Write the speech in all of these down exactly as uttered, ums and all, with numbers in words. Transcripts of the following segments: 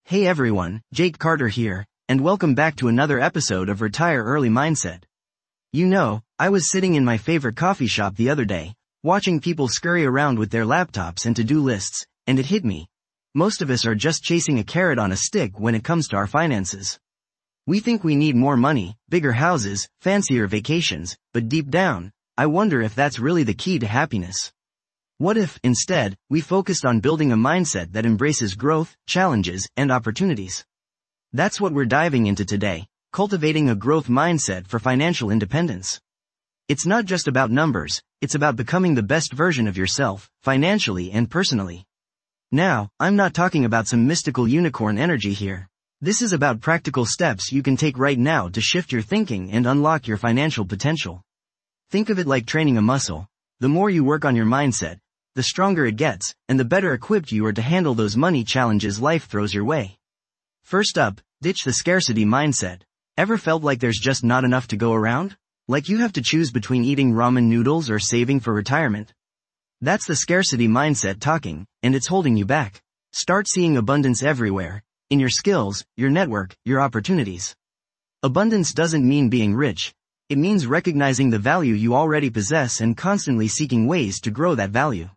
Hey everyone, Jake Carter here, and welcome back to another episode of Retire Early Mindset. You know, I was sitting in my favorite coffee shop the other day, watching people scurry around with their laptops and to-do lists, and it hit me. Most of us are just chasing a carrot on a stick when it comes to our finances. We think we need more money, bigger houses, fancier vacations, but deep down, I wonder if that's really the key to happiness. What if, instead, we focused on building a mindset that embraces growth, challenges, and opportunities? That's what we're diving into today, cultivating a growth mindset for financial independence. It's not just about numbers, it's about becoming the best version of yourself, financially and personally. Now, I'm not talking about some mystical unicorn energy here. This is about practical steps you can take right now to shift your thinking and unlock your financial potential. Think of it like training a muscle. The more you work on your mindset, the stronger it gets, and the better equipped you are to handle those money challenges life throws your way. First up, ditch the scarcity mindset. Ever felt like there's just not enough to go around? Like you have to choose between eating ramen noodles or saving for retirement? That's the scarcity mindset talking, and it's holding you back. Start seeing abundance everywhere, in your skills, your network, your opportunities. Abundance doesn't mean being rich. It means recognizing the value you already possess and constantly seeking ways to grow that value.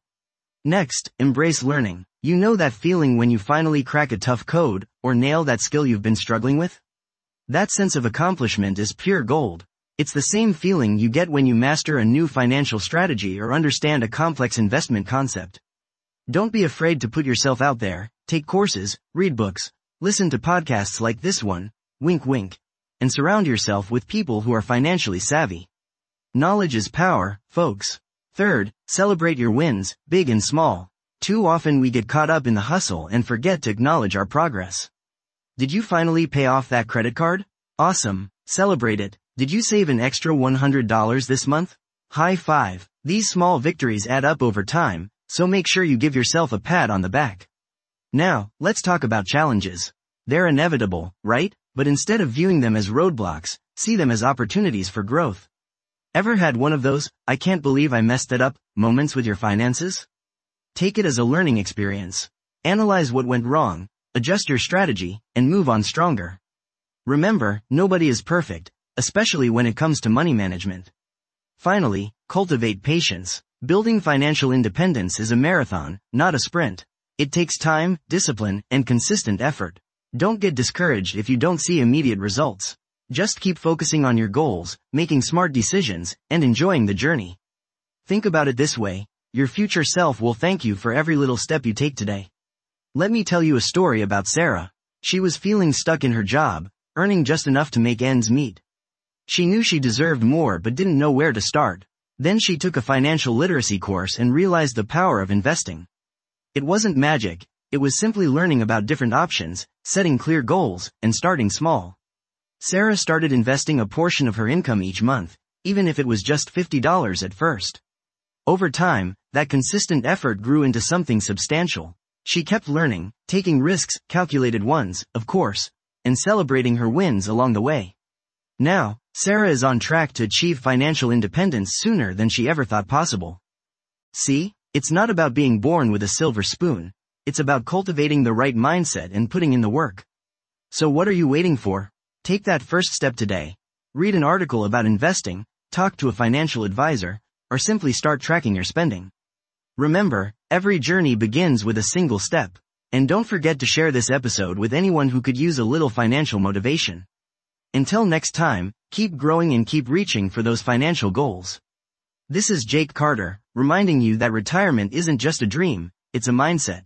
Next, embrace learning. You know that feeling when you finally crack a tough code, or nail that skill you've been struggling with? That sense of accomplishment is pure gold. It's the same feeling you get when you master a new financial strategy or understand a complex investment concept. Don't be afraid to put yourself out there, take courses, read books, listen to podcasts like this one, wink wink, and surround yourself with people who are financially savvy. Knowledge is power, folks. Third, celebrate your wins, big and small. Too often we get caught up in the hustle and forget to acknowledge our progress. Did you finally pay off that credit card? Awesome, celebrate it. Did you save an extra one hundred dollars this month? High five. These small victories add up over time, so make sure you give yourself a pat on the back. Now, let's talk about challenges. They're inevitable, right? But instead of viewing them as roadblocks, see them as opportunities for growth. Ever had one of those, I can't believe I messed it up, moments with your finances? Take it as a learning experience. Analyze what went wrong, adjust your strategy, and move on stronger. Remember, nobody is perfect, especially when it comes to money management. Finally, cultivate patience. Building financial independence is a marathon, not a sprint. It takes time, discipline, and consistent effort. Don't get discouraged if you don't see immediate results. Just keep focusing on your goals, making smart decisions, and enjoying the journey. Think about it this way, your future self will thank you for every little step you take today. Let me tell you a story about Sarah. She was feeling stuck in her job, earning just enough to make ends meet. She knew she deserved more but didn't know where to start. Then she took a financial literacy course and realized the power of investing. It wasn't magic, it was simply learning about different options, setting clear goals, and starting small. Sarah started investing a portion of her income each month, even if it was just fifty dollars at first. Over time, that consistent effort grew into something substantial. She kept learning, taking risks, calculated ones, of course, and celebrating her wins along the way. Now, Sarah is on track to achieve financial independence sooner than she ever thought possible. See, it's not about being born with a silver spoon. It's about cultivating the right mindset and putting in the work. So what are you waiting for? Take that first step today. Read an article about investing, talk to a financial advisor, or simply start tracking your spending. Remember, every journey begins with a single step. And don't forget to share this episode with anyone who could use a little financial motivation. Until next time, keep growing and keep reaching for those financial goals. This is Jake Carter, reminding you that retirement isn't just a dream, it's a mindset.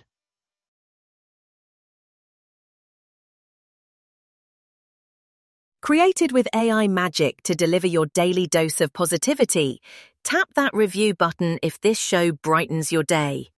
Created with A I magic to deliver your daily dose of positivity, tap that review button if this show brightens your day.